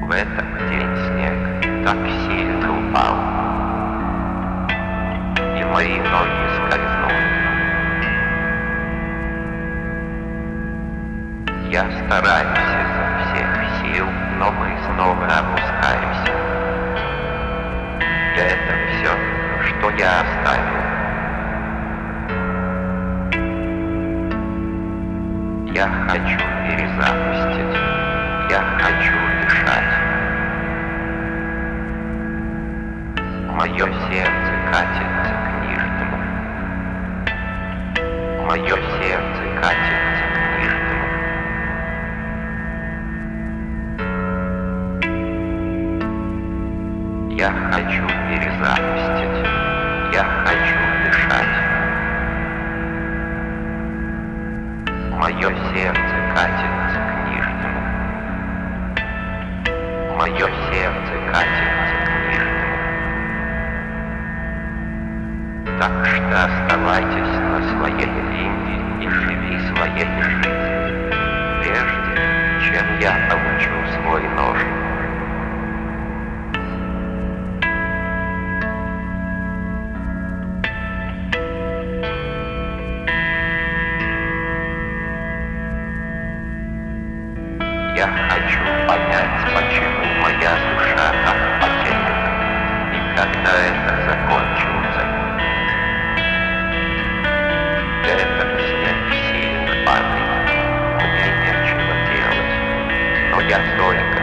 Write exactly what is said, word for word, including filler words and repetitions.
В этот день снег так сильно упал, и мои ноги скользнули. Я стараюсь изо всех сил, но мы снова опускаемся. И это все, что я оставил. Я хочу перезапустить, я хочу дышать. Мое сердце катится к нижнему. Мое сердце катится к нижнему. Я хочу перезапустить, я хочу дышать. Мое сердце катится к нижнему. Мое сердце катится к нижнему. Так что оставайтесь на своей линии и живи своей жизнью, прежде чем я получу свой нож. Я хочу понять, почему моя душа так потеряна, и когда это закончится. Этот снег сильно падает, мне нечего делать, но я только